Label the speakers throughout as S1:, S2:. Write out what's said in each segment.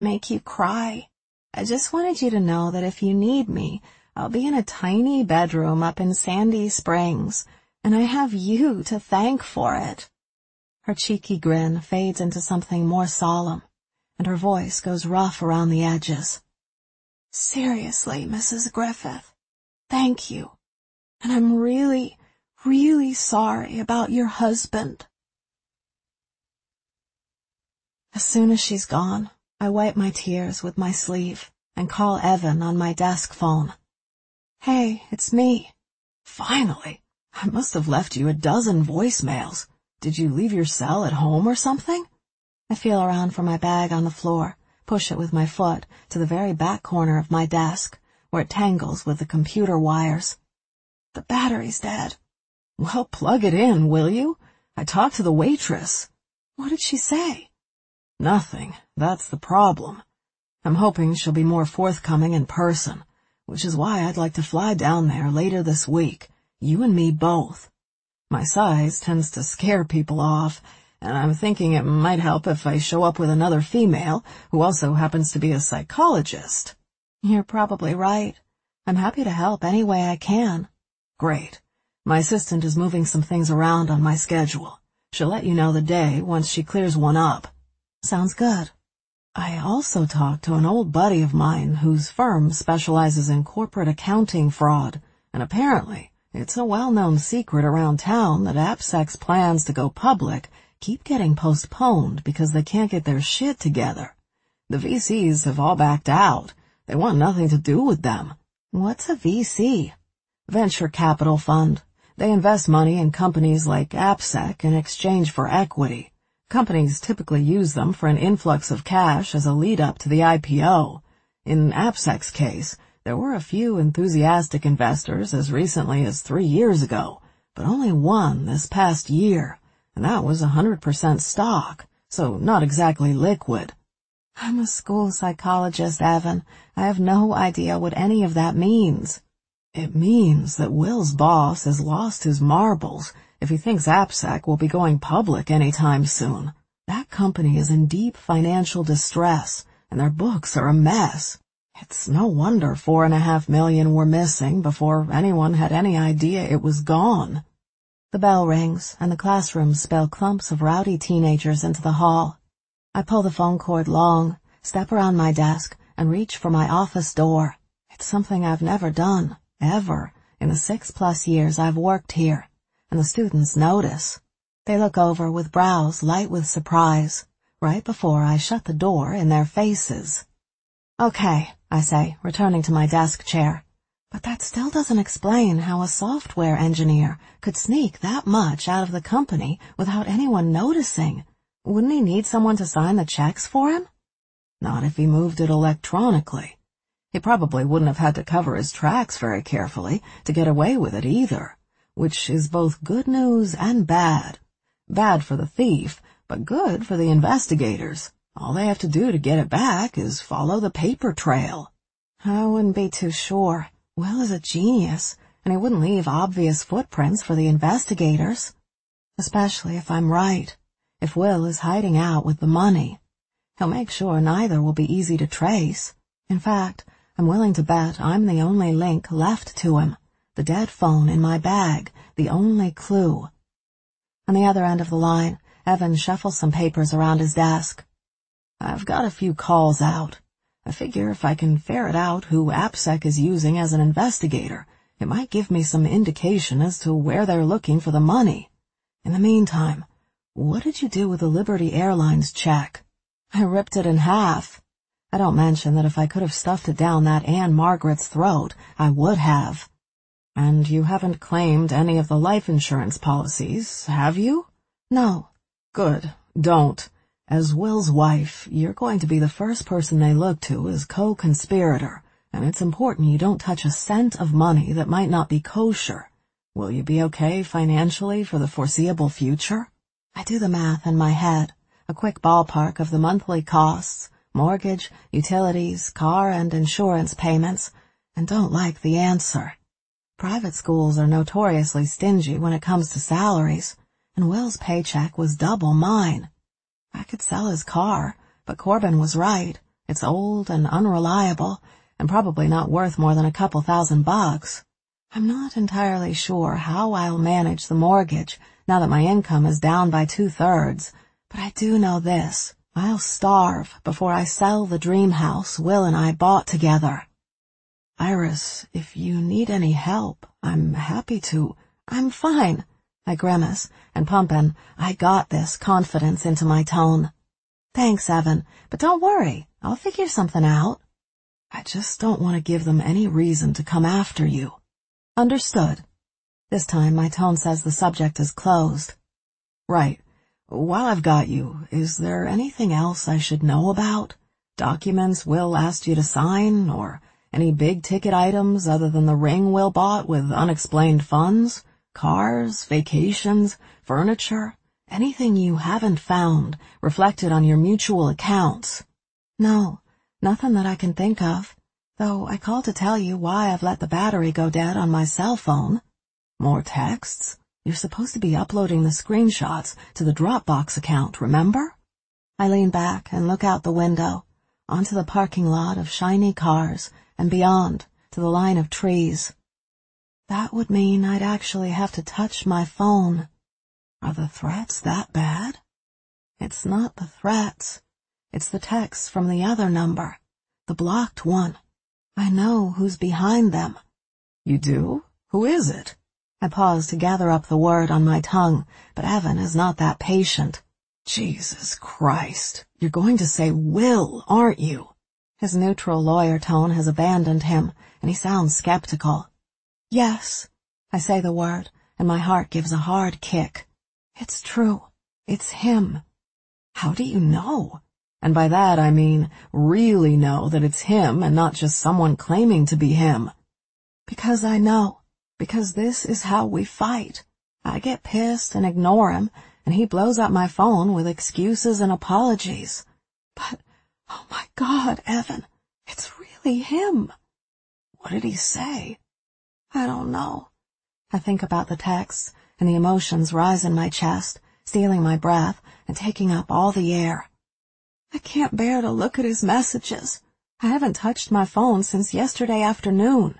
S1: make you cry. I just wanted you to know that if you need me, I'll be in a tiny bedroom up in Sandy Springs, and I have you to thank for it." Her cheeky grin fades into something more solemn, and her voice goes rough around the edges. "Seriously, Mrs. Griffith, thank you. And I'm really, really sorry about your husband." As soon as she's gone, I wipe my tears with my sleeve and call Evan on my desk phone. "Hey, it's me." "Finally. I must have left you a dozen voicemails. Did you leave your cell at home or something?" I feel around for my bag on the floor, push it with my foot to the very back corner of my desk, where it tangles with the computer wires. "The battery's dead." "Well, plug it in, will you? I talked to the waitress." "What did she say?" "Nothing. That's the problem. I'm hoping she'll be more forthcoming in person, which is why I'd like to fly down there later this week, you and me both. My size tends to scare people off, and I'm thinking it might help if I show up with another female who also happens to be a psychologist." "You're probably right. I'm happy to help any way I can." "Great. My assistant is moving some things around on my schedule. She'll let you know the day once she clears one up." "Sounds good." I also talked to an old buddy of mine whose firm specializes in corporate accounting fraud, and apparently it's a well-known secret around town that AppSec's plans to go public keep getting postponed because they can't get their shit together. The VCs have all backed out. They want nothing to do with them. "What's a VC?" "Venture capital fund. They invest money in companies like AppSec in exchange for equity. Companies typically use them for an influx of cash as a lead-up to the IPO. In AppSec's case, there were a few enthusiastic investors as recently as 3 years ago, but only one this past year, and that was 100% stock, so not exactly liquid." "I'm a school psychologist, Evan. I have no idea what any of that means." "It means that Will's boss has lost his marbles if he thinks AppSec will be going public anytime soon. That company is in deep financial distress, and their books are a mess. It's no wonder $4.5 million were missing before anyone had any idea it was gone." The bell rings, and the classroom spill clumps of rowdy teenagers into the hall. I pull the phone cord long, step around my desk, and reach for my office door. It's something I've never done, ever, in the 6+ years I've worked here, and the students notice. They look over with brows light with surprise, right before I shut the door in their faces. "Okay," I say, returning to my desk chair. "But that still doesn't explain how a software engineer could sneak that much out of the company without anyone noticing. Wouldn't he need someone to sign the checks for him?" "Not if he moved it electronically. He probably wouldn't have had to cover his tracks very carefully to get away with it either, which is both good news and bad. Bad for the thief, but good for the investigators. All they have to do to get it back is follow the paper trail." "I wouldn't be too sure. Will is a genius, and he wouldn't leave obvious footprints for the investigators. Especially if I'm right. If Will is hiding out with the money, he'll make sure neither will be easy to trace. In fact, I'm willing to bet I'm the only link left to him. The dead phone in my bag, the only clue." On the other end of the line, Evan shuffles some papers around his desk. "I've got a few calls out. I figure if I can ferret out who AppSec is using as an investigator, it might give me some indication as to where they're looking for the money. In the meantime, what did you do with the Liberty Airlines check?" "I ripped it in half." I don't mention that if I could have stuffed it down that Anne Margaret's throat, I would have. "And you haven't claimed any of the life insurance policies, have you?" "No." "Good. Don't. As Will's wife, you're going to be the first person they look to as co-conspirator, and it's important you don't touch a cent of money that might not be kosher. Will you be okay financially for the foreseeable future?" I do the math in my head, a quick ballpark of the monthly costs, mortgage, utilities, car and insurance payments, and don't like the answer. Private schools are notoriously stingy when it comes to salaries, and Will's paycheck was double mine. I could sell his car, but Corbin was right. It's old and unreliable, and probably not worth more than a couple $1,000. I'm not entirely sure how I'll manage the mortgage now that my income is down by 2/3, but I do know this. I'll starve before I sell the dream house Will and I bought together. Iris, if you need any help, I'm happy to. I'm fine, I grimace and pump an "I got this" confidence into my tone. Thanks, Evan, but don't worry, I'll figure something out. I just don't want to give them any reason to come after you. Understood. This time my tone says the subject is closed. Right. While I've got you, is there anything else I should know about? Documents Will asked you to sign, or any big-ticket items other than the ring Will bought with unexplained funds? Cars, vacations, furniture, anything you haven't found reflected on your mutual accounts? No, nothing that I can think of, though I called to tell you why I've let the battery go dead on my cell phone. More texts? You're supposed to be uploading the screenshots to the Dropbox account, remember? I lean back and look out the window, onto the parking lot of shiny cars, and beyond, to the line of trees. That would mean I'd actually have to touch my phone. Are the threats that bad? It's not the threats. It's the texts from the other number, the blocked one. I know who's behind them. You do? Who is it? I pause to gather up the word on my tongue, but Evan is not that patient. Jesus Christ, you're going to say Will, aren't you? His neutral lawyer tone has abandoned him, and he sounds skeptical. Yes, I say the word, and my heart gives a hard kick. It's true. It's him. How do you know? And by that I mean really know that it's him and not just someone claiming to be him. Because I know. Because this is how we fight. I get pissed and ignore him, and he blows up my phone with excuses and apologies. But, oh my God, Evan, it's really him. What did he say? I don't know. I think about the texts, and the emotions rise in my chest, stealing my breath and taking up all the air. I can't bear to look at his messages. I haven't touched my phone since yesterday afternoon.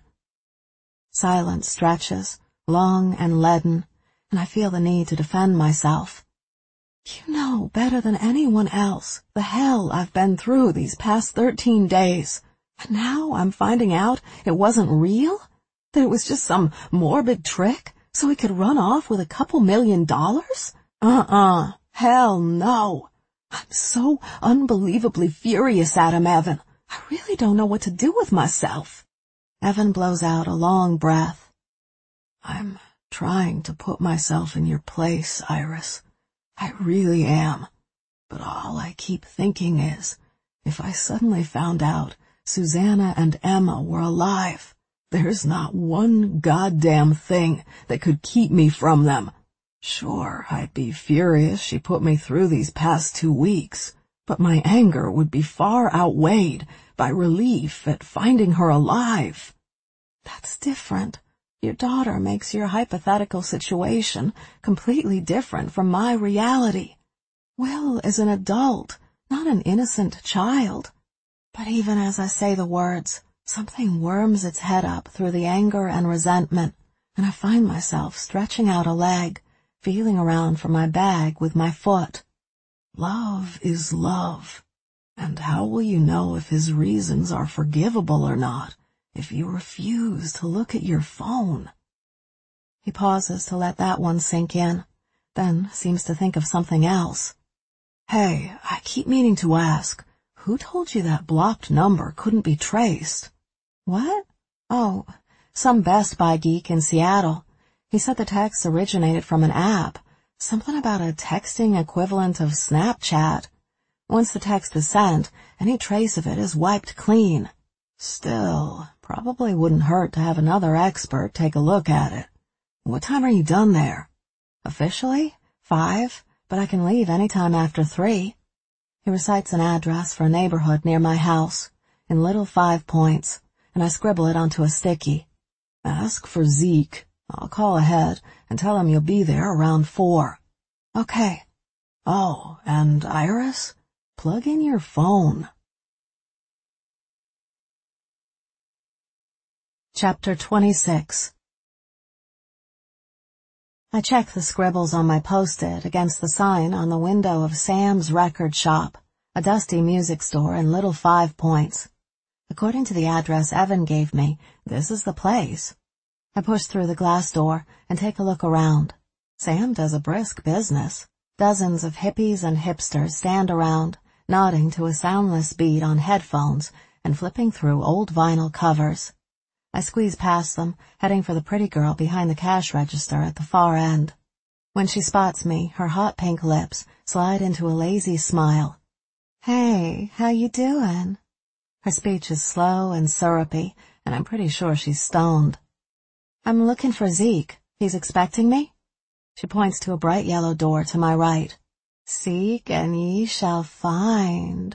S1: Silence stretches, long and leaden, and I feel the need to defend myself. You know better than anyone else the hell I've been through these past 13 days, and now I'm finding out it wasn't real? That it was just some morbid trick so he could run off with a couple $1 million? Hell no. I'm so unbelievably furious at him, Evan. I really don't know what to do with myself. Evan blows out a long breath. I'm trying to put myself in your place, Iris. I really am. But all I keep thinking is, if I suddenly found out Susanna and Emma were alive, there's not one goddamn thing that could keep me from them. Sure, I'd be furious she put me through these past 2 weeks, but my anger would be far outweighed by relief at finding her alive. That's different. Your daughter makes your hypothetical situation completely different from my reality. Will is an adult, not an innocent child. But even as I say the words, something worms its head up through the anger and resentment, and I find myself stretching out a leg, feeling around for my bag with my foot. Love is love, and how will you know if his reasons are forgivable or not if you refuse to look at your phone? He pauses to let that one sink in, then seems to think of something else. Hey, I keep meaning to ask, who told you that blocked number couldn't be traced? What? Oh, some Best Buy geek in Seattle. He said the text originated from an app, something about a texting equivalent of Snapchat. Once the text is sent, any trace of it is wiped clean. Still, probably wouldn't hurt to have another expert take a look at it. What time are you done there? Officially, 5, but I can leave any time after 3. He recites an address for a neighborhood near my house, in little 5 points, and I scribble it onto a sticky. Ask for Zeke. I'll call ahead and tell him you'll be there around 4. Okay. Oh, and Iris, plug in your phone. Chapter 26. I check the scribbles on my post-it against the sign on the window of Sam's Record Shop, a dusty music store in Little 5 Points. According to the address Evan gave me, this is the place. I push through the glass door and take a look around. Sam does a brisk business. Dozens of hippies and hipsters stand around, nodding to a soundless beat on headphones and flipping through old vinyl covers. I squeeze past them, heading for the pretty girl behind the cash register at the far end. When she spots me, her hot pink lips slide into a lazy smile. "Hey, how you doing?" Her speech is slow and syrupy, and I'm pretty sure she's stoned. "I'm looking for Zeke. He's expecting me?" She points to a bright yellow door to my right. "Seek and ye shall find."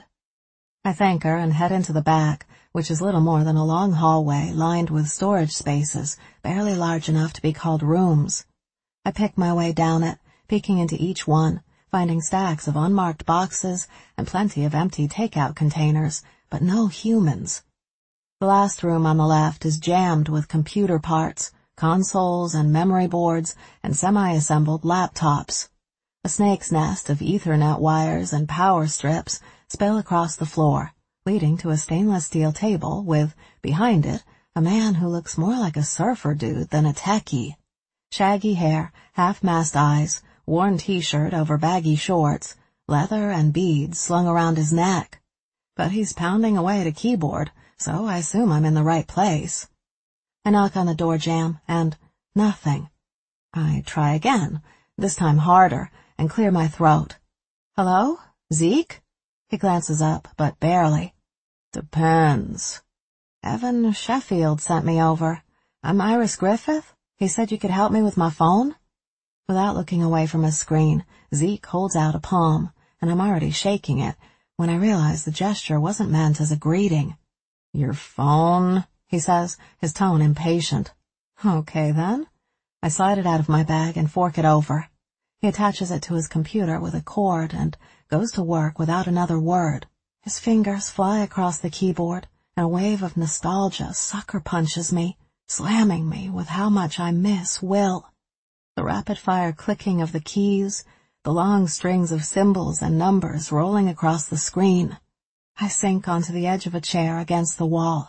S1: I thank her and head into the back, which is little more than a long hallway lined with storage spaces, barely large enough to be called rooms. I pick my way down it, peeking into each one, finding stacks of unmarked boxes and plenty of empty takeout containers, but no humans. The last room on the left is jammed with computer parts, consoles and memory boards, and semi-assembled laptops. A snake's nest of Ethernet wires and power strips spill across the floor, leading to a stainless steel table with, behind it, a man who looks more like a surfer dude than a techie. Shaggy hair, half-masked eyes, worn t-shirt over baggy shorts, leather and beads slung around his neck. But he's pounding away at a keyboard, so I assume I'm in the right place. I knock on the door jamb, and nothing. I try again, this time harder, and clear my throat. "Hello? Zeke?" He glances up, but barely. "Depends. Evan Sheffield sent me over. I'm Iris Griffith. He said you could help me with my phone." Without looking away from his screen, Zeke holds out a palm, and I'm already shaking it when I realize the gesture wasn't meant as a greeting. "Your phone?" he says, his tone impatient. "Okay, then." I slide it out of my bag and fork it over. He attaches it to his computer with a cord and goes to work without another word. His fingers fly across the keyboard, and a wave of nostalgia sucker punches me, slamming me with how much I miss Will. The rapid-fire clicking of the keys, the long strings of symbols and numbers rolling across the screen. I sink onto the edge of a chair against the wall.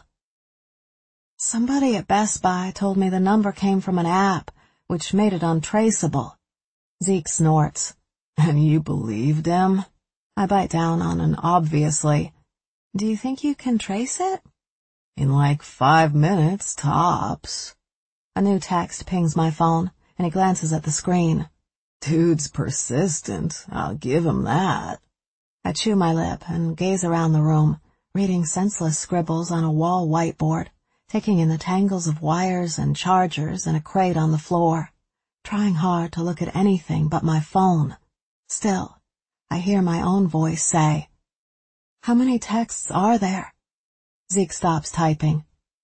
S1: "Somebody at Best Buy told me the number came from an app, which made it untraceable." Zeke snorts. "And you believed him?" I bite down on an obviously. "Do you think you can trace it?" "In like 5 minutes, tops." A new text pings my phone, and he glances at the screen. "Dude's persistent, I'll give him that." I chew my lip and gaze around the room, reading senseless scribbles on a wall whiteboard, taking in the tangles of wires and chargers in a crate on the floor, trying hard to look at anything but my phone. Still, I hear my own voice say, "How many texts are there?" Zeke stops typing.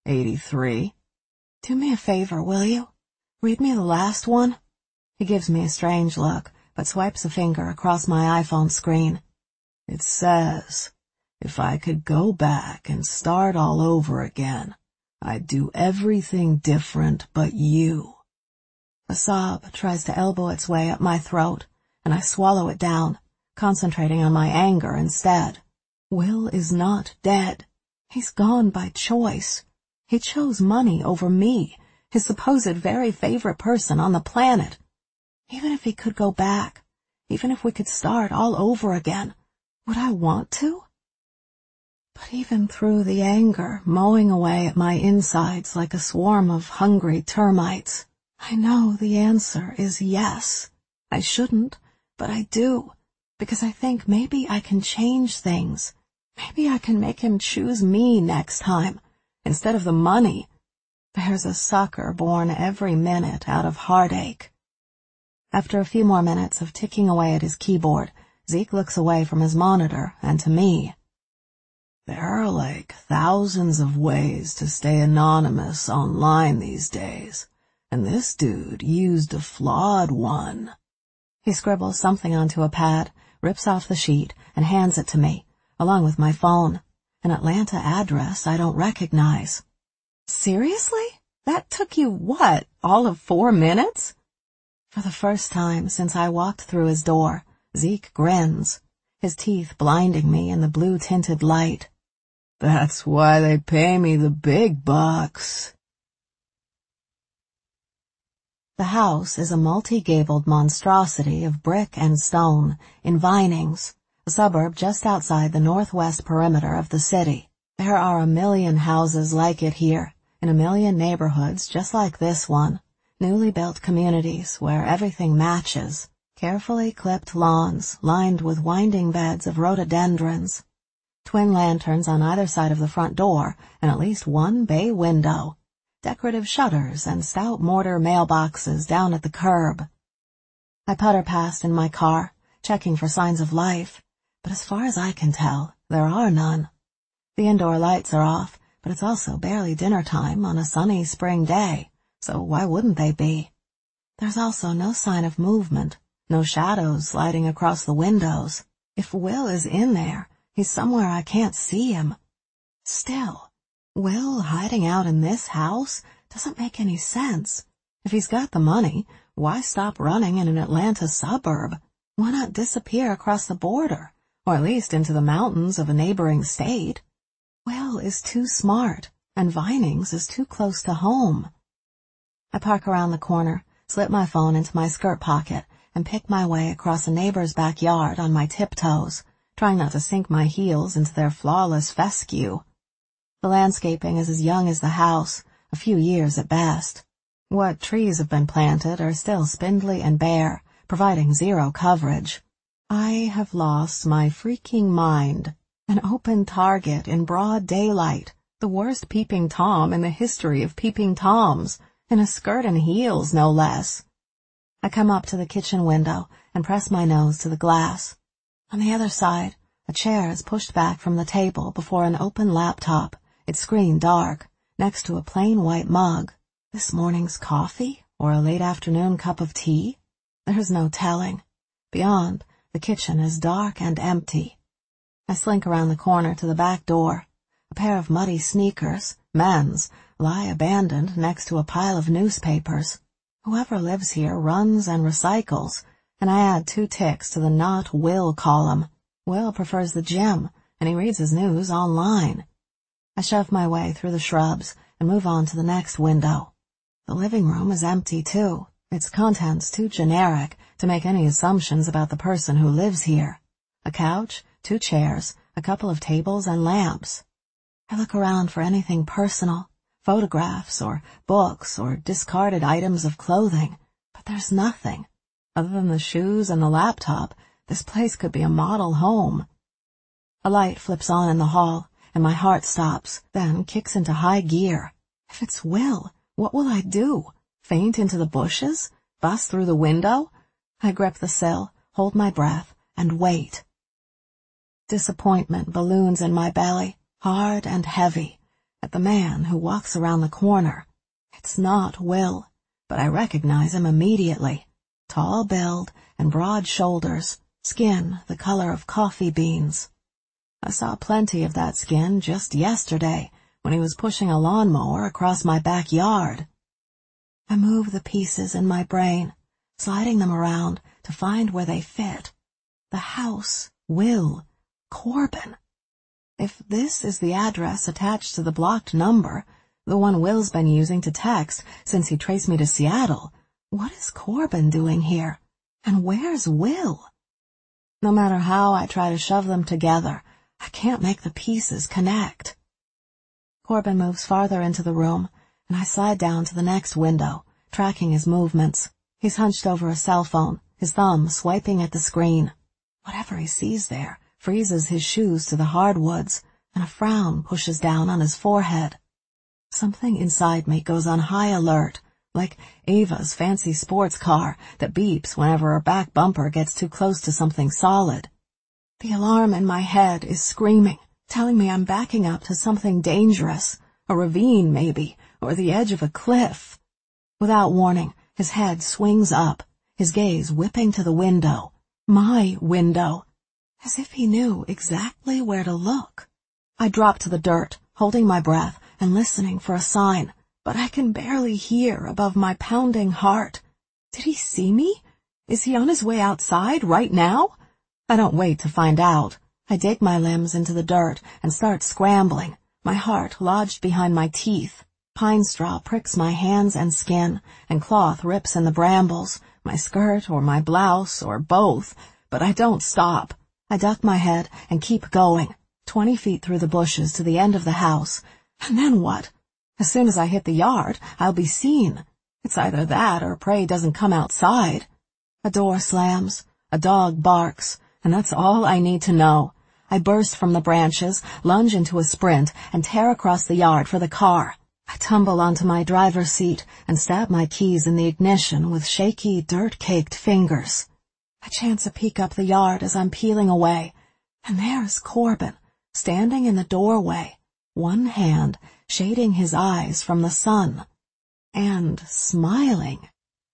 S1: 83. "Do me a favor, will you? Read me the last one." He gives me a strange look, but swipes a finger across my iPhone screen. "It says, if I could go back and start all over again, I'd do everything different but you." A sob tries to elbow its way up my throat, and I swallow it down, concentrating on my anger instead. Will is not dead. He's gone by choice. He chose money over me, his supposed very favorite person on the planet. Even if he could go back, even if we could start all over again, would I want to? But even through the anger mowing away at my insides like a swarm of hungry termites, I know the answer is yes. I shouldn't, but I do, because I think maybe I can change things. Maybe I can make him choose me next time, instead of the money. There's a sucker born every minute out of heartache. After a few more minutes of ticking away at his keyboard, Zeke looks away from his monitor and to me. "There are like thousands of ways to stay anonymous online these days, and this dude used a flawed one." He scribbles something onto a pad, rips off the sheet, and hands it to me, along with my phone, an Atlanta address I don't recognize. "Seriously?" That took you, what, all of 4 minutes? For the first time since I walked through his door, Zeke grins, his teeth blinding me in the blue-tinted light. That's why they pay me the big bucks. The house is a multi-gabled monstrosity of brick and stone in Vinings, a suburb just outside the northwest perimeter of the city. There are a million houses like it here, in a million neighborhoods just like this one, newly built communities where everything matches, carefully clipped lawns lined with winding beds of rhododendrons, twin lanterns on either side of the front door, and at least one bay window, decorative shutters and stout mortar mailboxes down at the curb. I putter past in my car, checking for signs of life, but as far as I can tell, there are none. The indoor lights are off, but it's also barely dinner time on a sunny spring day, so why wouldn't they be? There's also no sign of movement, no shadows sliding across the windows. If Will is in there, he's somewhere I can't see him. Still, Will hiding out in this house doesn't make any sense. If he's got the money, why stop running in an Atlanta suburb? Why not disappear across the border, or at least into the mountains of a neighboring state? Will is too smart, and Vinings is too close to home. I park around the corner, slip my phone into my skirt pocket, and pick my way across a neighbor's backyard on my tiptoes, trying not to sink my heels into their flawless fescue. The landscaping is as young as the house, a few years at best. What trees have been planted are still spindly and bare, providing zero coverage. I have lost my freaking mind. An open target in broad daylight, the worst peeping Tom in the history of peeping Toms, in a skirt and heels, no less. I come up to the kitchen window and press my nose to the glass. On the other side, a chair is pushed back from the table before an open laptop, its screen dark, next to a plain white mug. This morning's coffee, or a late afternoon cup of tea? There's no telling. Beyond, the kitchen is dark and empty. I slink around the corner to the back door. A pair of muddy sneakers, men's, lie abandoned next to a pile of newspapers. Whoever lives here runs and recycles, and I add 2 ticks to the Not Will column. Will prefers the gym, and he reads his news online. I shove my way through the shrubs and move on to the next window. The living room is empty, too, its contents too generic to make any assumptions about the person who lives here. A couch, 2 chairs, a couple of tables and lamps. I look around for anything personal, photographs or books or discarded items of clothing, but there's nothing. Other than the shoes and the laptop, this place could be a model home. A light flips on in the hall, and my heart stops, then kicks into high gear. If it's Will, what will I do? Faint into the bushes? Bust through the window? I grip the sill, hold my breath, and wait. Disappointment balloons in my belly, hard and heavy, at the man who walks around the corner. It's not Will, but I recognize him immediately. Tall build and broad shoulders, skin the color of coffee beans. I saw plenty of that skin just yesterday when he was pushing a lawnmower across my backyard. I move the pieces in my brain, sliding them around to find where they fit. The house, Will, Corbin. If this is the address attached to the blocked number, the one Will's been using to text since he traced me to Seattle, what is Corbin doing here? And where's Will? No matter how I try to shove them together, I can't make the pieces connect. Corbin moves farther into the room, and I slide down to the next window, tracking his movements. He's hunched over a cell phone, his thumb swiping at the screen. Whatever he sees there freezes his shoes to the hardwoods, and a frown pushes down on his forehead. Something inside me goes on high alert, like Ava's fancy sports car that beeps whenever her back bumper gets too close to something solid. The alarm in my head is screaming, telling me I'm backing up to something dangerous, a ravine maybe, or the edge of a cliff. Without warning, his head swings up, his gaze whipping to the window, my window, as if he knew exactly where to look. I drop to the dirt, holding my breath and listening for a sign, but I can barely hear above my pounding heart. Did he see me? Is he on his way outside right now? I don't wait to find out. I dig my limbs into the dirt and start scrambling, my heart lodged behind my teeth. Pine straw pricks my hands and skin, and cloth rips in the brambles, my skirt or my blouse or both, but I don't stop. I duck my head and keep going, 20 feet through the bushes to the end of the house. And then what? As soon as I hit the yard, I'll be seen. It's either that or prey doesn't come outside. A door slams, a dog barks, and that's all I need to know. I burst from the branches, lunge into a sprint, and tear across the yard for the car. I tumble onto my driver's seat and stab my keys in the ignition with shaky, dirt-caked fingers. I chance a peek up the yard as I'm peeling away, and there's Corbin, standing in the doorway, one hand shading his eyes from the sun, and smiling.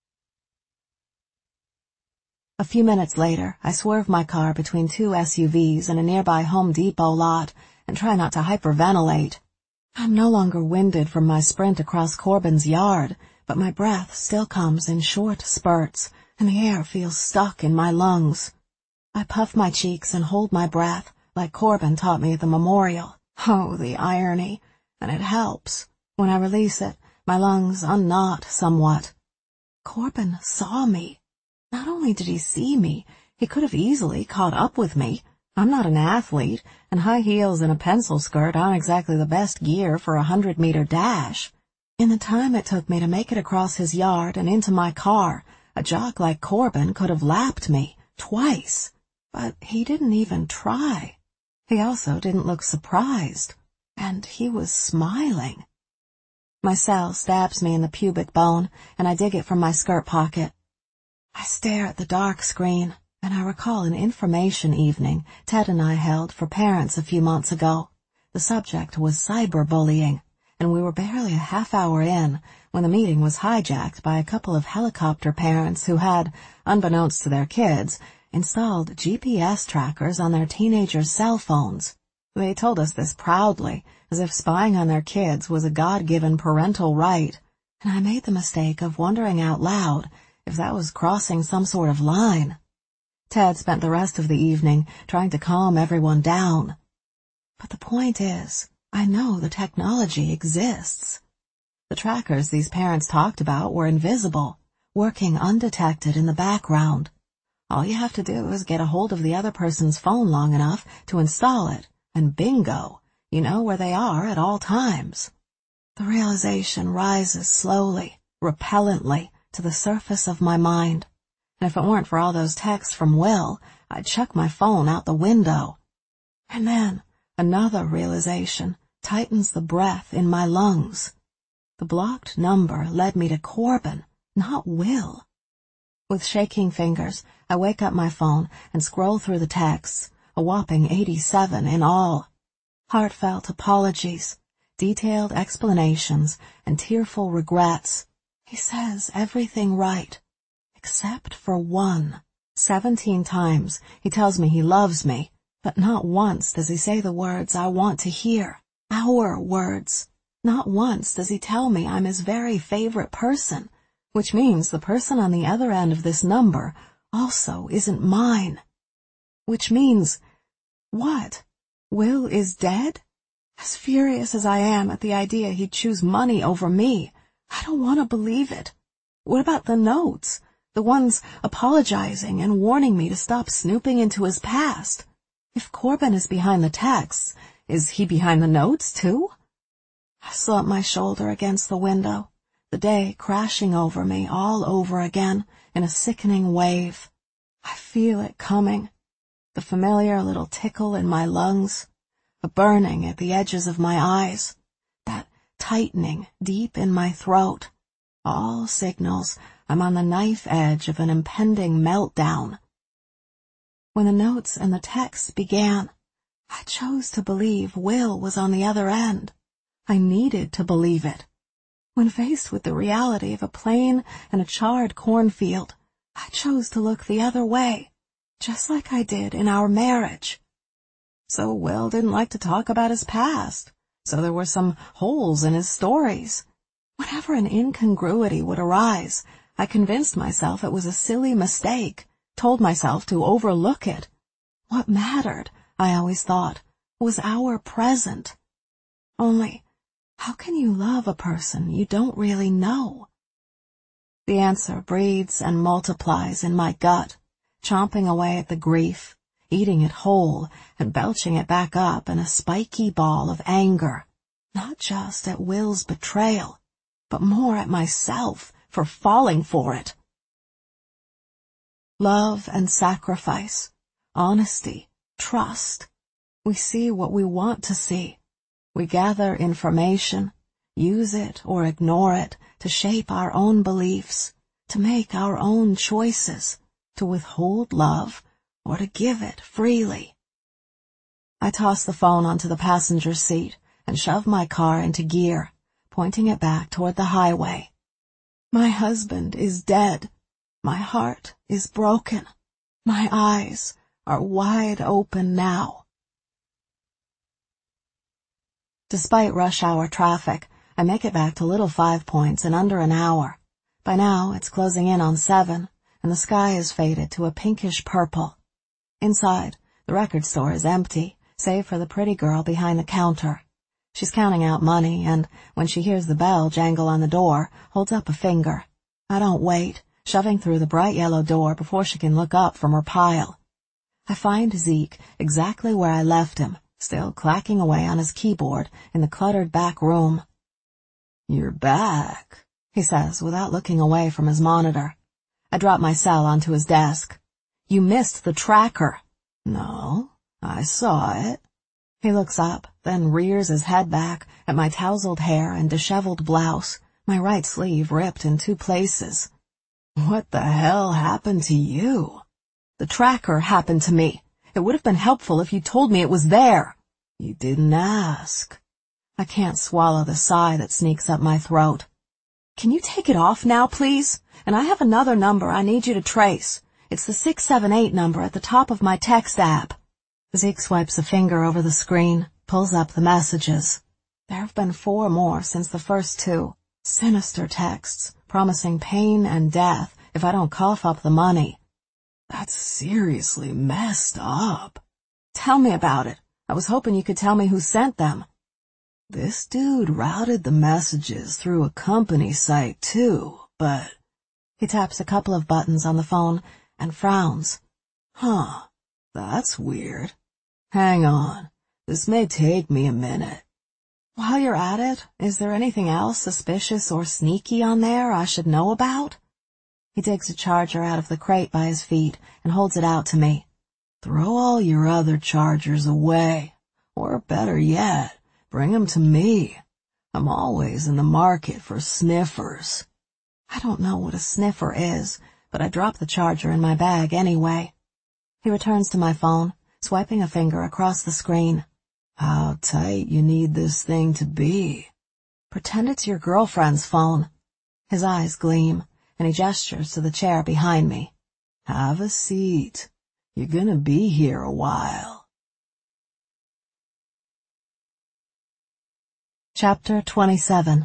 S1: A few minutes later, I swerve my car between two SUVs in a nearby Home Depot lot and try not to hyperventilate. I'm no longer winded from my sprint across Corbin's yard, but my breath still comes in short spurts, and the air feels stuck in my lungs. I puff my cheeks and hold my breath, like Corbin taught me at the memorial. Oh, the irony. And it helps. When I release it, my lungs unknot somewhat. Corbin saw me. Not only did he see me, he could have easily caught up with me. I'm not an athlete, and high heels and a pencil skirt aren't exactly the best gear for a 100-meter dash. In the time it took me to make it across his yard and into my car, a jock like Corbin could have lapped me, twice. But he didn't even try. He also didn't look surprised, and he was smiling. My cell stabs me in the pubic bone, and I dig it from my skirt pocket. I stare at the dark screen, and I recall an information evening Ted and I held for parents a few months ago. The subject was cyberbullying, and we were barely a half hour in when the meeting was hijacked by a couple of helicopter parents who had, unbeknownst to their kids, installed GPS trackers on their teenagers' cell phones. They told us this proudly, as if spying on their kids was a God-given parental right, and I made the mistake of wondering out loud if that was crossing some sort of line. Ted spent the rest of the evening trying to calm everyone down. But the point is, I know the technology exists. The trackers these parents talked about were invisible, working undetected in the background. All you have to do is get a hold of the other person's phone long enough to install it, and bingo, you know where they are at all times. The realization rises slowly, repellently, to the surface of my mind, and if it weren't for all those texts from Will, I'd chuck my phone out the window. And then another realization tightens the breath in my lungs. The blocked number led me to Corbin, not Will. With shaking fingers, I wake up my phone and scroll through the texts, a whopping 87 in all. Heartfelt apologies, detailed explanations, and tearful regrets. He says everything right, except for one. 17 times he tells me he loves me, but not once does he say the words I want to hear, our words. Not once does he tell me I'm his very favorite person, which means the person on the other end of this number also isn't mine. Which means, what? Will is dead? As furious as I am at the idea he'd choose money over me, I don't want to believe it. What about the notes? The ones apologizing and warning me to stop snooping into his past. If Corbin is behind the texts, is he behind the notes too? I slump my shoulder against the window, the day crashing over me all over again in a sickening wave. I feel it coming, the familiar little tickle in my lungs, a burning at the edges of my eyes, that tightening deep in my throat, all signals I'm on the knife edge of an impending meltdown. When the notes and the texts began, I chose to believe Will was on the other end. I needed to believe it. When faced with the reality of a plane and a charred cornfield, I chose to look the other way, just like I did in our marriage. So Will didn't like to talk about his past, so there were some holes in his stories. Whenever an incongruity would arise, I convinced myself it was a silly mistake, told myself to overlook it. What mattered, I always thought, was our present. Only, how can you love a person you don't really know? The answer breeds and multiplies in my gut, chomping away at the grief, eating it whole and belching it back up in a spiky ball of anger, not just at Will's betrayal, but more at myself for falling for it. Love and sacrifice, honesty, trust. We see what we want to see. We gather information, use it or ignore it to shape our own beliefs, to make our own choices, to withhold love or to give it freely. I toss the phone onto the passenger seat and shove my car into gear, pointing it back toward the highway. My husband is dead. My heart is broken. My eyes are wide open now. Despite rush hour traffic, I make it back to Little Five Points in under an hour. By now, it's closing in on 7, and the sky is faded to a pinkish purple. Inside, the record store is empty, save for the pretty girl behind the counter. She's counting out money, and when she hears the bell jangle on the door, holds up a finger. I don't wait, shoving through the bright yellow door before she can look up from her pile. I find Zeke exactly where I left him, still clacking away on his keyboard in the cluttered back room. "You're back," he says without looking away from his monitor. I drop my cell onto his desk. "You missed the tracker." "No, I saw it." He looks up, then rears his head back at my tousled hair and disheveled blouse, my right sleeve ripped in 2 places. "What the hell happened to you?" "The tracker happened to me. It would have been helpful if you told me it was there." "You didn't ask." I can't swallow the sigh that sneaks up my throat. "Can you take it off now, please? And I have another number I need you to trace. It's the 678 number at the top of my text app." Zeke swipes a finger over the screen, pulls up the messages. There have been 4 more since the first 2. Sinister texts, promising pain and death if I don't cough up the money. "That's seriously messed up." "Tell me about it. I was hoping you could tell me who sent them." "This dude routed the messages through a company site too, but..." He taps a couple of buttons on the phone and frowns. "Huh, that's weird. Hang on, this may take me a minute." "While you're at it, is there anything else suspicious or sneaky on there I should know about?" He digs a charger out of the crate by his feet and holds it out to me. "Throw all your other chargers away, or better yet, bring 'em to me. I'm always in the market for sniffers." I don't know what a sniffer is, but I drop the charger in my bag anyway. He returns to my phone, swiping a finger across the screen. "How tight you need this thing to be." "Pretend it's your girlfriend's phone." His eyes gleam, and he gestures to the chair behind me. "Have a seat. You're gonna be here a while." Chapter 27.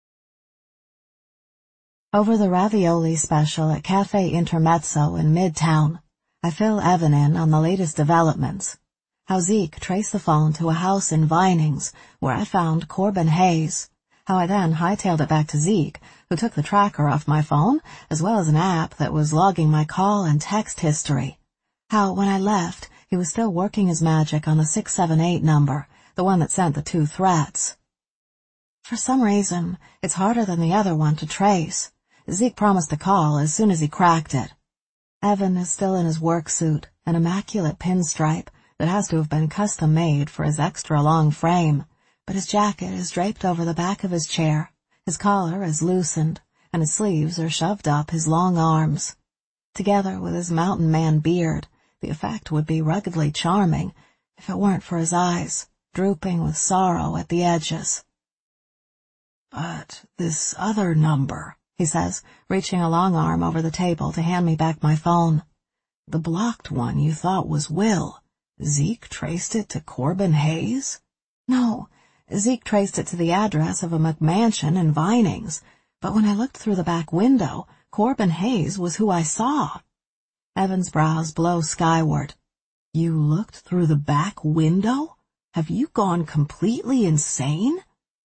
S1: Over the ravioli special at Cafe Intermezzo in Midtown, I fill Evan in on the latest developments. How Zeke traced the phone to a house in Vinings, where I found Corbin Hayes. How I then hightailed it back to Zeke, who took the tracker off my phone, as well as an app that was logging my call and text history. How, when I left, he was still working his magic on the 678 number, the one that sent the 2 threats. For some reason, it's harder than the other one to trace. Zeke promised to call as soon as he cracked it. Evan is still in his work suit, an immaculate pinstripe that has to have been custom-made for his extra-long frame, but his jacket is draped over the back of his chair, his collar is loosened, and his sleeves are shoved up his long arms. Together with his mountain man beard, the effect would be ruggedly charming if it weren't for his eyes, drooping with sorrow at the edges. "But this other number," he says, reaching a long arm over the table to hand me back my phone. "The blocked one you thought was Will. Zeke traced it to Corbin Hayes?" "No, Zeke traced it to the address of a McMansion in Vinings, but when I looked through the back window, Corbin Hayes was who I saw. Evan's brows blow skyward. You looked through the back window? Have you gone completely insane?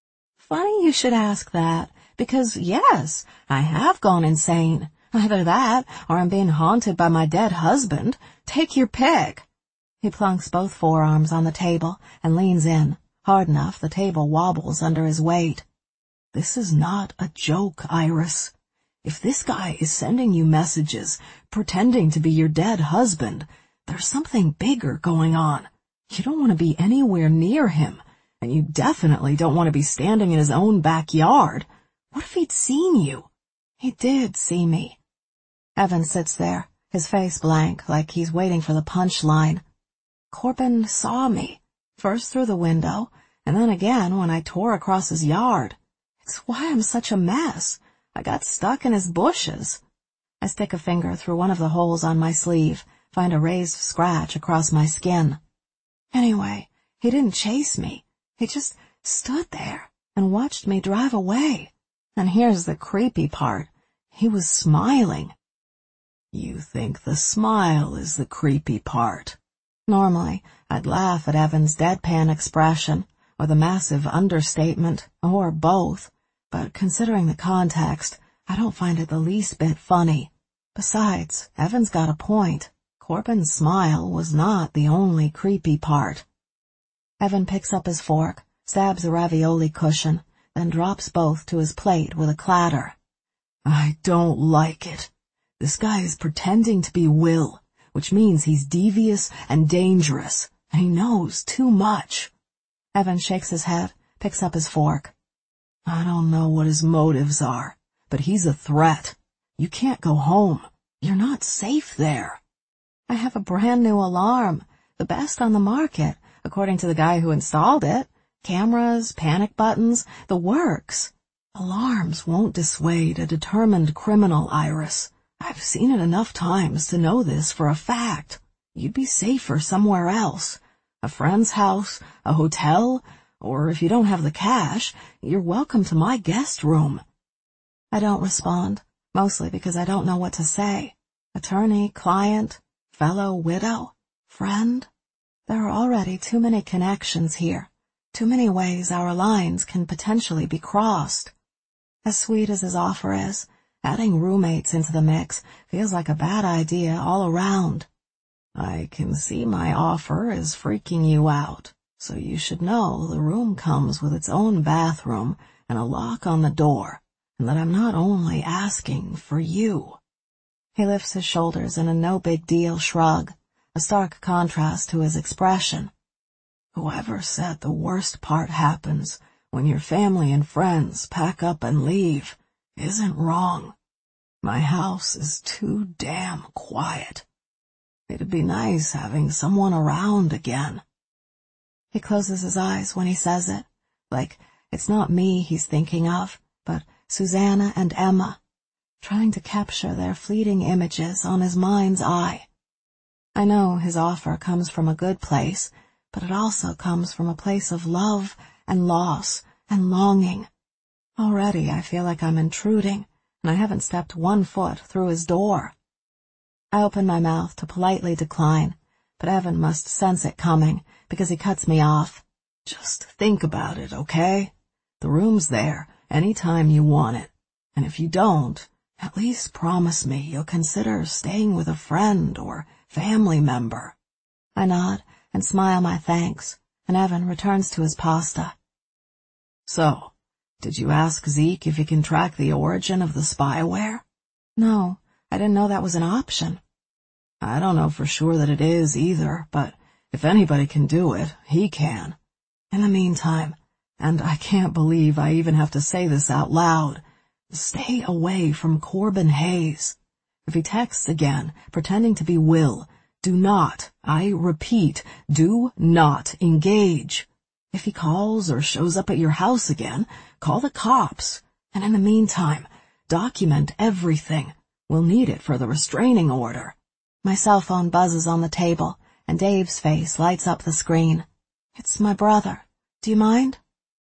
S1: Funny you should ask that, because yes, I have gone insane. Either that, or I'm being haunted by my dead husband. Take your pick. He plunks both forearms on the table and leans in, hard enough the table wobbles under his weight. This is not a joke, Iris. If this guy is sending you messages, pretending to be your dead husband, there's something bigger going on. You don't want to be anywhere near him, and you definitely don't want to be standing in his own backyard. What if he'd seen you? He did see me. Evan sits there, his face blank, like he's waiting for the punchline. Corbin saw me, first through the window, and then again when I tore across his yard. It's why I'm such a mess. I got stuck in his bushes. I stick a finger through one of the holes on my sleeve, find a raised scratch across my skin. Anyway, he didn't chase me. He just stood there and watched me drive away. And here's the creepy part. He was smiling. You think the smile is the creepy part. Normally, I'd laugh at Evan's deadpan expression, or the massive understatement, or both, but considering the context, I don't find it the least bit funny. Besides, Evan's got a point. Corbin's smile was not the only creepy part. Evan picks up his fork, stabs a ravioli cushion, then drops both to his plate with a clatter. I don't like it. This guy is pretending to be Will, which means he's devious and dangerous, and he knows too much. Evan shakes his head, picks up his fork. I don't know what his motives are, but he's a threat. You can't go home. You're not safe there. I have a brand new alarm, the best on the market, according to the guy who installed it. Cameras, panic buttons, the works. Alarms won't dissuade a determined criminal, Iris. I've seen it enough times to know this for a fact. You'd be safer somewhere else. A friend's house, a hotel, or if you don't have the cash, you're welcome to my guest room. I don't respond, mostly because I don't know what to say. Attorney, client, fellow widow, friend. There are already too many connections here, too many ways our lines can potentially be crossed. As sweet as his offer is, adding roommates into the mix feels like a bad idea all around. I can see my offer is freaking you out, so you should know the room comes with its own bathroom and a lock on the door, and that I'm not only asking for you. He lifts his shoulders in a no-big-deal shrug, a stark contrast to his expression. Whoever said the worst part happens when your family and friends pack up and leave isn't wrong. My house is too damn quiet. It'd be nice having someone around again. He closes his eyes when he says it, like it's not me he's thinking of, but Susanna and Emma, trying to capture their fleeting images on his mind's eye. I know his offer comes from a good place, but it also comes from a place of love and loss and longing. Already I feel like I'm intruding, and I haven't stepped 1 foot through his door. I open my mouth to politely decline, but Evan must sense it coming, because he cuts me off. Just think about it, okay? The room's there any time you want it, and if you don't, at least promise me you'll consider staying with a friend or family member. I nod and smile my thanks, and Evan returns to his pasta. So, did you ask Zeke if he can track the origin of the spyware? No, I didn't know that was an option. I don't know for sure that it is either, but if anybody can do it, he can. In the meantime, and I can't believe I even have to say this out loud, stay away from Corbin Hayes. If he texts again, pretending to be Will, do not, I repeat, do not engage. If he calls or shows up at your house again, call the cops. And in the meantime, document everything. We'll need it for the restraining order. My cell phone buzzes on the table, and Dave's face lights up the screen. It's my brother. Do you mind?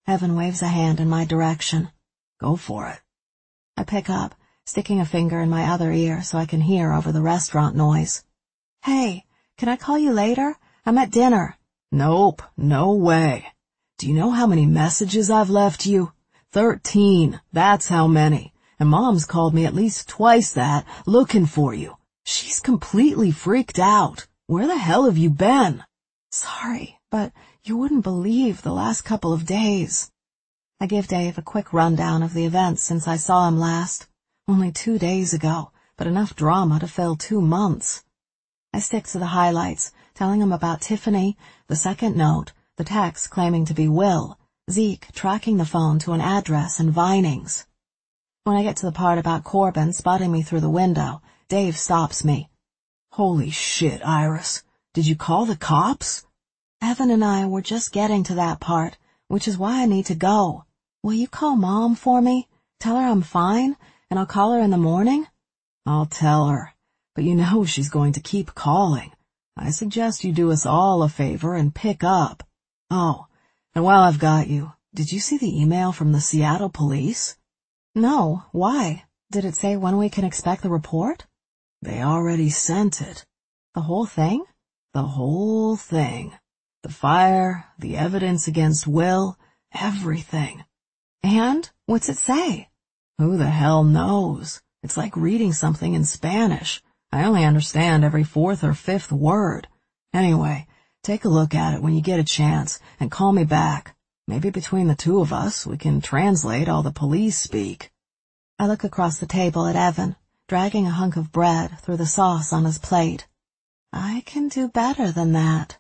S1: Evan waves a hand in my direction.
S2: Go for it.
S1: I pick up, sticking a finger in my other ear so I can hear over the restaurant noise. Hey, can I call you later? I'm at dinner.
S2: Nope, no way. Do you know how many messages I've left you? 13, that's how many. And Mom's called me at least twice that, looking for you. She's completely freaked out. Where the hell have you been?
S1: Sorry, but you wouldn't believe the last couple of days. I give Dave a quick rundown of the events since I saw him last. Only 2 days ago, but enough drama to fill 2 months. I stick to the highlights, telling him about Tiffany, the second note, the text claiming to be Will, Zeke tracking the phone to an address in Vinings. When I get to the part about Corbin spotting me through the window, Dave stops me.
S2: Holy shit, Iris. Did you call the cops?
S1: Evan and I were just getting to that part, which is why I need to go. Will you call Mom for me? Tell her I'm fine, and I'll call her in the morning?
S2: I'll tell her, but you know she's going to keep calling. I suggest you do us all a favor and pick up. Oh, and while I've got you, did you see the email from the Seattle police?
S1: No, why? Did it say when we can expect the report?
S2: They already sent it.
S1: The whole thing?
S2: The whole thing. The fire, the evidence against Will, everything.
S1: And? What's it say?
S2: Who the hell knows? It's like reading something in Spanish. I only understand every 4th or 5th word. Anyway, take a look at it when you get a chance and call me back. Maybe between the two of us we can translate all the police speak.
S1: I look across the table at Evan, dragging a hunk of bread through the sauce on his plate. I can do better than that.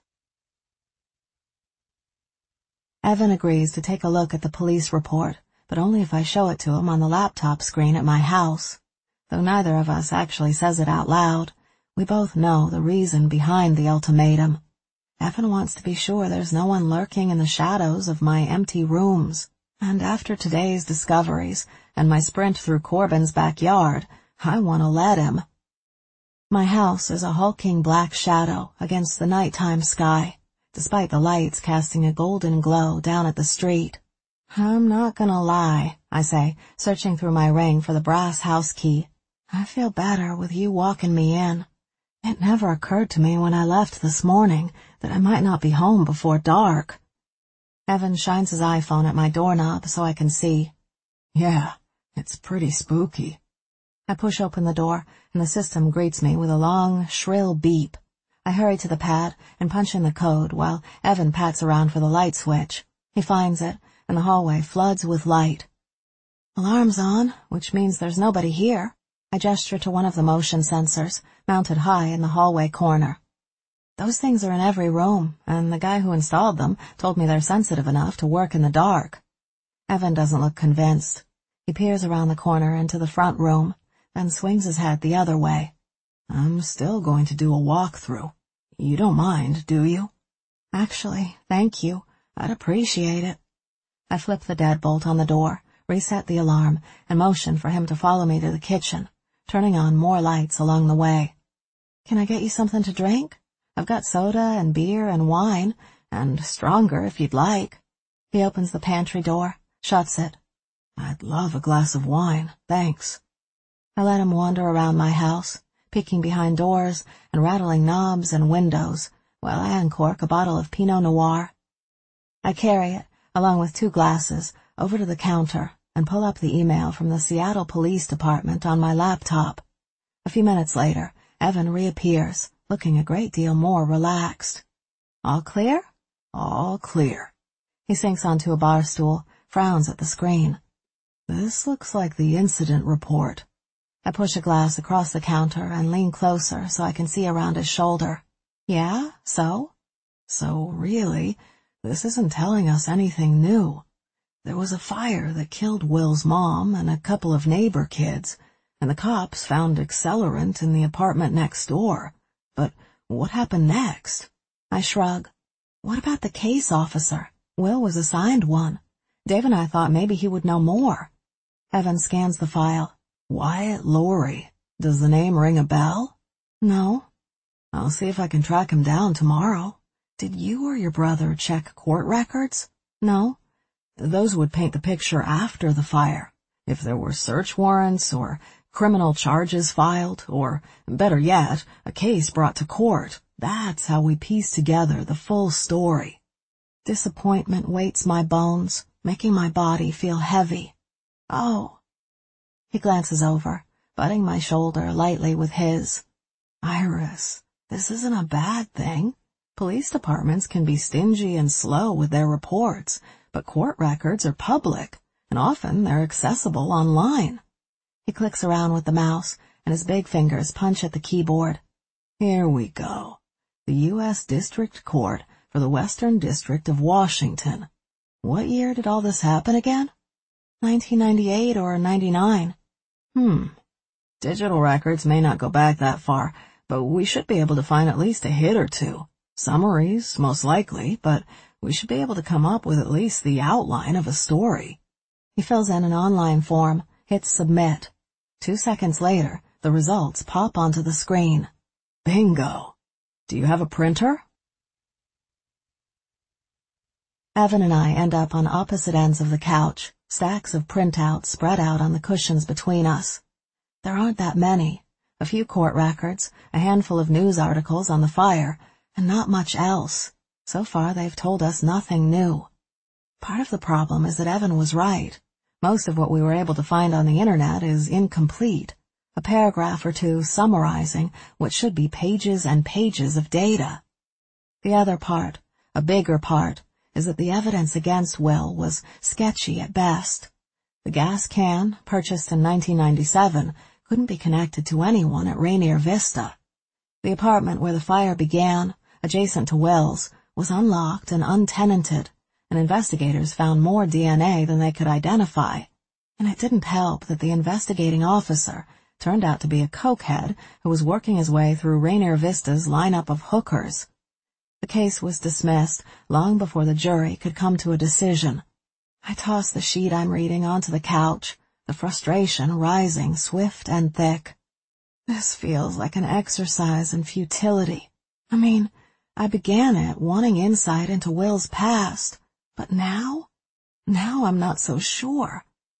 S1: Evan agrees to take a look at the police report, but only if I show it to him on the laptop screen at my house. Though neither of us actually says it out loud, we both know the reason behind the ultimatum. Evan wants to be sure there's no one lurking in the shadows of my empty rooms, and after today's discoveries and my sprint through Corbin's backyard, I want to let him. My house is a hulking black shadow against the nighttime sky, despite the lights casting a golden glow down at the street. I'm not gonna lie, I say, searching through my ring for the brass house key. I feel better with you walking me in. It never occurred to me when I left this morning that I might not be home before dark. Evan shines his iPhone at my doorknob so I can see.
S2: Yeah, it's pretty spooky.
S1: I push open the door, and the system greets me with a long, shrill beep. I hurry to the pad and punch in the code while Evan pats around for the light switch. He finds it, and the hallway floods with light. Alarm's on, which means there's nobody here. I gesture to one of the motion sensors, mounted high in the hallway corner. Those things are in every room, and the guy who installed them told me they're sensitive enough to work in the dark. Evan doesn't look convinced. He peers around the corner into the front room, then swings his head the other way.
S2: I'm still going to do a walkthrough. You don't mind, do you?
S1: Actually, thank you. I'd appreciate it. I flip the deadbolt on the door, reset the alarm, and motion for him to follow me to the kitchen, turning on more lights along the way. Can I get you something to drink? I've got soda and beer and wine, and stronger if you'd like. He opens the pantry door, shuts it.
S2: I'd love a glass of wine, thanks.
S1: I let him wander around my house, peeking behind doors and rattling knobs and windows, while I uncork a bottle of Pinot Noir. I carry it, along with 2 glasses, over to the counter and pull up the email from the Seattle Police Department on my laptop. A few minutes later, Evan reappears, looking a great deal more relaxed. All clear?
S2: All clear.
S1: He sinks onto a bar stool, frowns at the screen.
S2: This looks like the incident report.
S1: I push a glass across the counter and lean closer so I can see around his shoulder. Yeah, so?
S2: So really, this isn't telling us anything new. There was a fire that killed Will's mom and a couple of neighbor kids, and the cops found accelerant in the apartment next door. But what happened next?
S1: I shrug. What about the case officer? Will was assigned one. Dave and I thought maybe he would know more. Evan scans the file.
S2: Wyatt Lorry. Does the name ring a bell?
S1: No.
S2: I'll see if I can track him down tomorrow. Did you or your brother check court records?
S1: No.
S2: Those would paint the picture after the fire. If there were search warrants or criminal charges filed, or, better yet, a case brought to court, that's how we piece together the full story.
S1: Disappointment weights my bones, making my body feel heavy. Oh. He glances over, butting my shoulder lightly with his.
S2: Iris, this isn't a bad thing. Police departments can be stingy and slow with their reports, but court records are public, and often they're accessible online.
S1: He clicks around with the mouse, and his big fingers punch at the keyboard.
S2: Here we go. The U.S. District Court for the Western District of Washington. What year did all this happen again?
S1: 1998 or 99.
S2: Digital records may not go back that far, but we should be able to find at least a hit or two. Summaries, most likely, but we should be able to come up with at least the outline of a story.
S1: He fills in an online form, hits submit. 2 seconds later, the results pop onto the screen.
S2: Bingo! Do you have a printer?
S1: Evan and I end up on opposite ends of the couch, stacks of printouts spread out on the cushions between us. There aren't that many. A few court records, a handful of news articles on the fire, and not much else. So far they've told us nothing new. Part of the problem is that Evan was right. Most of what we were able to find on the internet is incomplete. A paragraph or two summarizing what should be pages and pages of data. The other part, a bigger part, is that the evidence against Will was sketchy at best. The gas can, purchased in 1997, couldn't be connected to anyone at Rainier Vista. The apartment where the fire began, adjacent to Will's, was unlocked and untenanted, and investigators found more DNA than they could identify. And it didn't help that the investigating officer turned out to be a cokehead who was working his way through Rainier Vista's lineup of hookers. The case was dismissed long before the jury could come to a decision. I toss the sheet I'm reading onto the couch, the frustration rising swift and thick. This feels like an exercise in futility. I began it wanting insight into Will's past, but now I'm not so sure.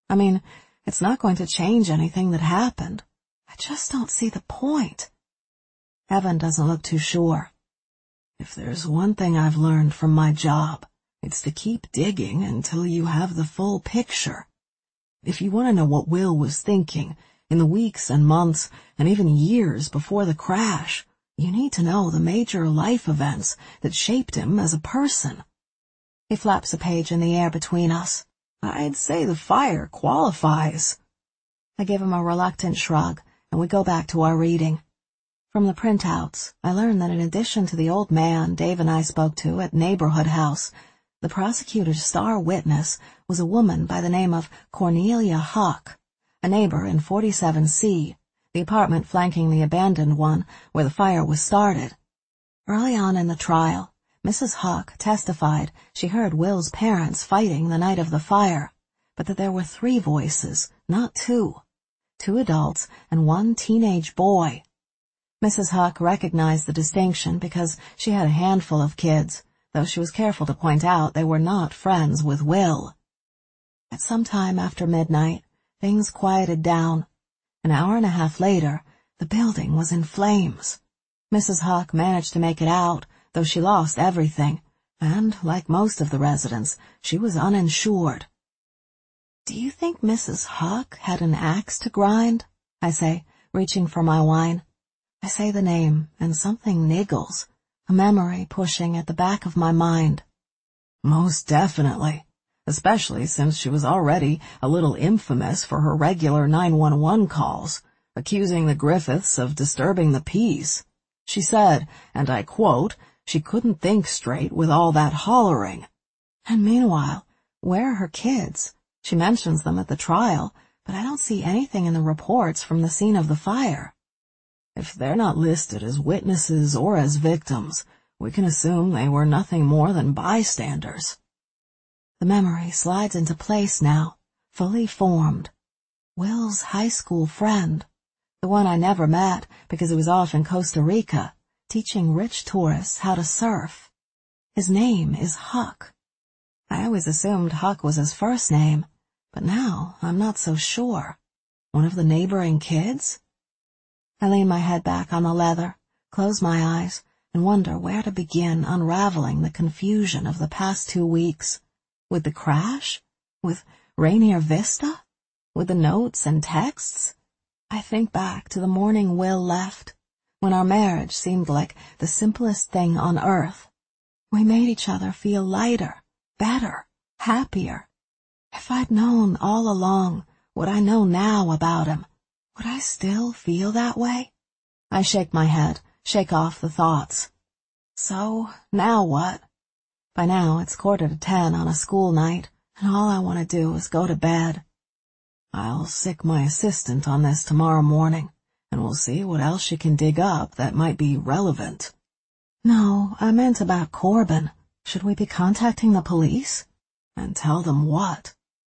S1: It's not going to change anything that happened. I just don't see the point. Evan doesn't look too sure.
S2: If there's one thing I've learned from my job, it's to keep digging until you have the full picture. If you want to know what Will was thinking in the weeks and months and even years before the crash, you need to know the major life events that shaped him as a person.
S1: He flaps a page in the air between us.
S2: I'd say the fire qualifies.
S1: I give him a reluctant shrug, and we go back to our reading. From the printouts, I learn that in addition to the old man Dave and I spoke to at Neighborhood House, the prosecutor's star witness was a woman by the name of Cornelia Huck, a neighbor in 47C, the apartment flanking the abandoned one where the fire was started. Early on in the trial, Mrs. Huck testified she heard Will's parents fighting the night of the fire, but that there were 3 voices, not 2. 2 adults and 1 teenage boy. Mrs. Huck recognized the distinction because she had a handful of kids, though she was careful to point out they were not friends with Will. At some time after midnight, things quieted down. An hour and a half later, the building was in flames. Mrs. Huck managed to make it out, though she lost everything, and, like most of the residents, she was uninsured. "Do you think Mrs. Huck had an axe to grind?" I say, reaching for my wine. I say the name, and something niggles, a memory pushing at the back of my mind.
S2: Most definitely, especially since she was already a little infamous for her regular 911 calls, accusing the Griffiths of disturbing the peace. She said, and I quote, she couldn't think straight with all that hollering.
S1: And meanwhile, where are her kids? She mentions them at the trial, but I don't see anything in the reports from the scene of the fire.
S2: If they're not listed as witnesses or as victims, we can assume they were nothing more than bystanders.
S1: The memory slides into place now, fully formed. Will's high school friend, the one I never met because he was off in Costa Rica, teaching rich tourists how to surf. His name is Huck. I always assumed Huck was his first name, but now I'm not so sure. One of the neighboring kids? I lean my head back on the leather, close my eyes, and wonder where to begin unraveling the confusion of the past 2 weeks. With the crash? With Rainier Vista? With the notes and texts? I think back to the morning Will left, when our marriage seemed like the simplest thing on earth. We made each other feel lighter, better, happier. If I'd known all along what I know now about him, would I still feel that way? I shake my head, shake off the thoughts. So, now what? By now it's 9:45 on a school night, and all I want to do is go to bed. I'll sick my assistant on this tomorrow morning, and we'll see what else she can dig up that might be relevant. No, I meant about Corbin. Should we be contacting the police? And tell them what?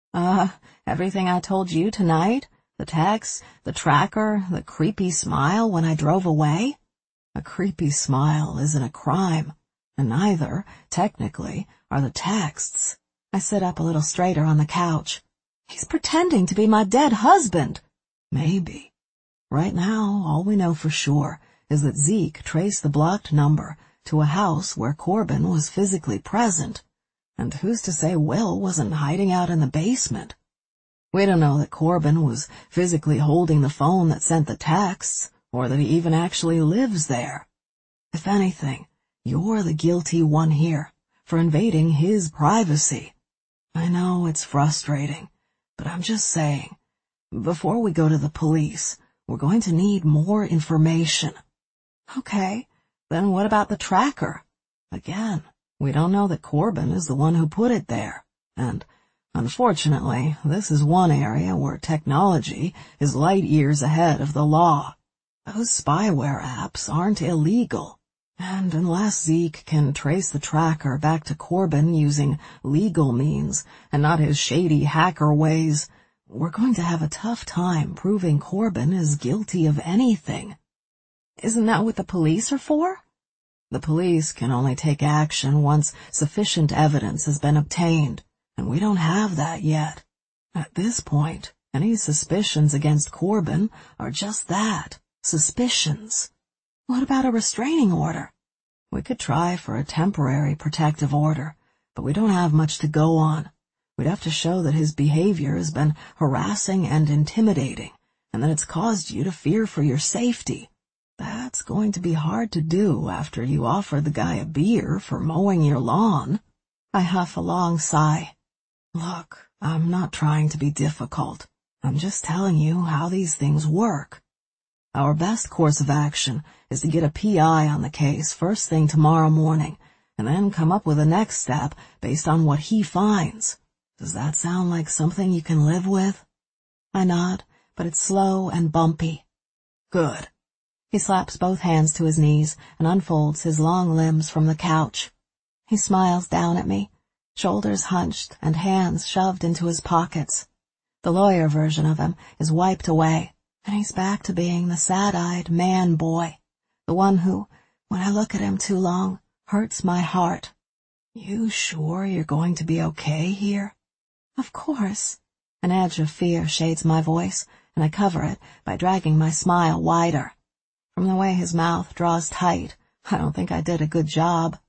S1: Everything I told you tonight? The text, the tracker, the creepy smile when I drove away? A creepy smile isn't a crime, and neither, technically, are the texts. I sit up a little straighter on the couch. He's pretending to be my dead husband. Maybe. Right now, all we know for sure is that Zeke traced the blocked number to a house where Corbin was physically present. And who's to say Will wasn't hiding out in the basement? We don't know that Corbin was physically holding the phone that sent the texts, or that he even actually lives there. If anything, you're the guilty one here, for invading his privacy. I know it's frustrating, but I'm just saying, before we go to the police, we're going to need more information. Okay, then what about the tracker? Again, we don't know that Corbin is the one who put it there, and unfortunately, this is one area where technology is light years ahead of the law. Those spyware apps aren't illegal, and unless Zeke can trace the tracker back to Corbin using legal means and not his shady hacker ways, we're going to have a tough time proving Corbin is guilty of anything. Isn't that what the police are for? The police can only take action once sufficient evidence has been obtained, and we don't have that yet. At this point, any suspicions against Corbin are just that, suspicions. What about a restraining order? We could try for a temporary protective order, but we don't have much to go on. We'd have to show that his behavior has been harassing and intimidating, and that it's caused you to fear for your safety. That's going to be hard to do after you offer the guy a beer for mowing your lawn. I huff a long sigh. Look, I'm not trying to be difficult. I'm just telling you how these things work. Our best course of action is to get a PI on the case first thing tomorrow morning, and then come up with a next step based on what he finds. Does that sound like something you can live with? I nod, but it's slow and bumpy. Good. He slaps both hands to his knees and unfolds his long limbs from the couch. He smiles down at me, shoulders hunched and hands shoved into his pockets. The lawyer version of him is wiped away, and he's back to being the sad-eyed man-boy, the one who, when I look at him too long, hurts my heart. You sure you're going to be okay here? Of course. An edge of fear shades my voice, and I cover it by dragging my smile wider. From the way his mouth draws tight, I don't think I did a good job.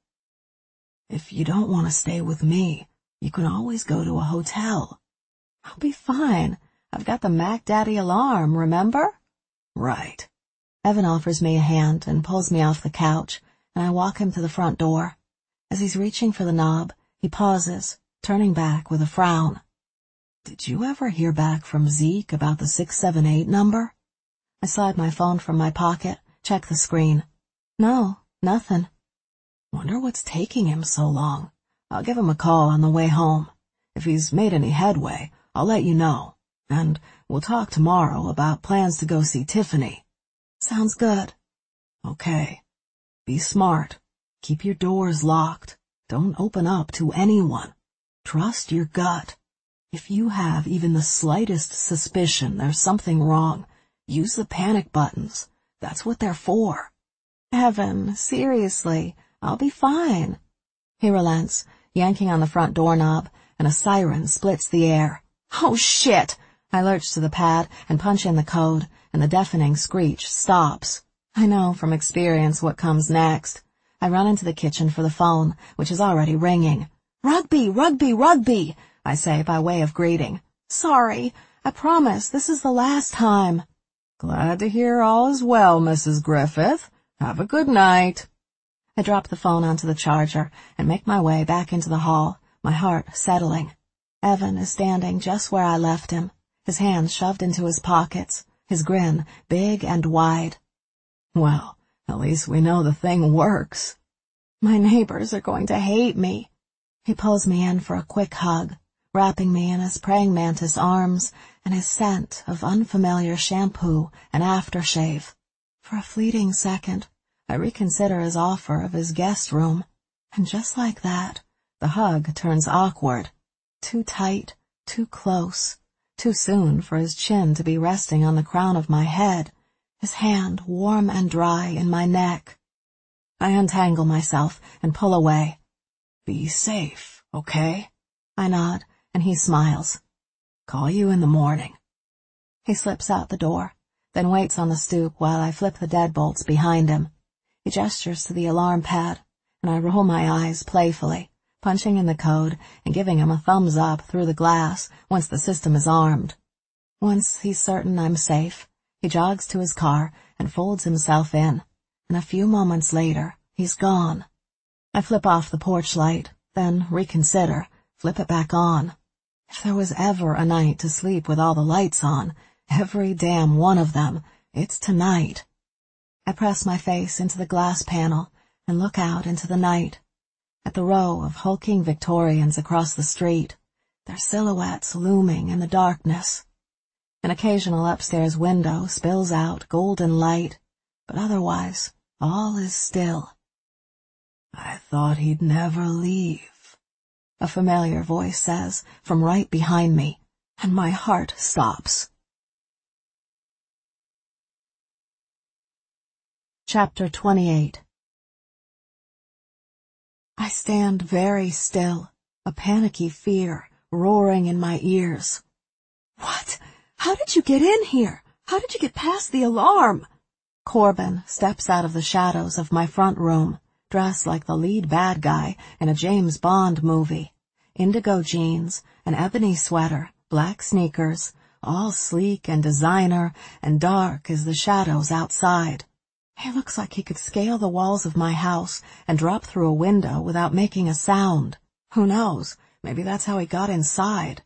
S1: If you don't want to stay with me, you can always go to a hotel. I'll be fine. I've got the Mac Daddy alarm, remember? Right. Evan offers me a hand and pulls me off the couch, and I walk him to the front door. As he's reaching for the knob, he pauses, turning back with a frown. Did you ever hear back from Zeke about the 678 number? I slide my phone from my pocket, check the screen. No, nothing. Wonder what's taking him so long. I'll give him a call on the way home. If he's made any headway, I'll let you know. And we'll talk tomorrow about plans to go see Tiffany. Sounds good. Okay. Be smart. Keep your doors locked. Don't open up to anyone. Trust your gut. If you have even the slightest suspicion there's something wrong, use the panic buttons. That's what they're for. Evan, seriously, I'll be fine. He relents, yanking on the front doorknob, and a siren splits the air. Oh, shit! I lurch to the pad and punch in the code, and the deafening screech stops. I know from experience what comes next. I run into the kitchen for the phone, which is already ringing. "Rugby, Rugby, Rugby," I say by way of greeting. "Sorry, I promise this is the last time."
S2: "Glad to hear all is well, Mrs. Griffith. Have a good night."
S1: I drop the phone onto the charger and make my way back into the hall, my heart settling. Evan is standing just where I left him, his hands shoved into his pockets, his grin big and wide.
S2: "Well, at least we know the thing works."
S1: "My neighbors are going to hate me." He pulls me in for a quick hug, wrapping me in his praying mantis arms and his scent of unfamiliar shampoo and aftershave. For a fleeting second, I reconsider his offer of his guest room, and just like that, the hug turns awkward. Too tight, too close, too soon for his chin to be resting on the crown of my head, his hand warm and dry in my neck. I untangle myself and pull away.
S2: "Be safe, okay?"
S1: I nod, and he smiles.
S2: "Call you in the morning."
S1: He slips out the door, then waits on the stoop while I flip the deadbolts behind him. He gestures to the alarm pad, and I roll my eyes playfully, punching in the code and giving him a thumbs up through the glass once the system is armed. Once he's certain I'm safe, he jogs to his car and folds himself in, and a few moments later, he's gone. I flip off the porch light, then reconsider, flip it back on. If there was ever a night to sleep with all the lights on, every damn one of them, it's tonight. I press my face into the glass panel and look out into the night, at the row of hulking Victorians across the street, their silhouettes looming in the darkness. An occasional upstairs window spills out golden light, but otherwise all is still.
S2: "I thought he'd never leave,"
S1: a familiar voice says from right behind me, and my heart stops. Chapter 28. I stand very still, a panicky fear roaring in my ears. "What? How did you get in here? How did you get past the alarm?" Corbin steps out of the shadows of my front room, dressed like the lead bad guy in a James Bond movie. Indigo jeans, an ebony sweater, black sneakers, all sleek and designer and dark as the shadows outside. He looks like he could scale the walls of my house and drop through a window without making a sound. Who knows? Maybe that's how he got inside.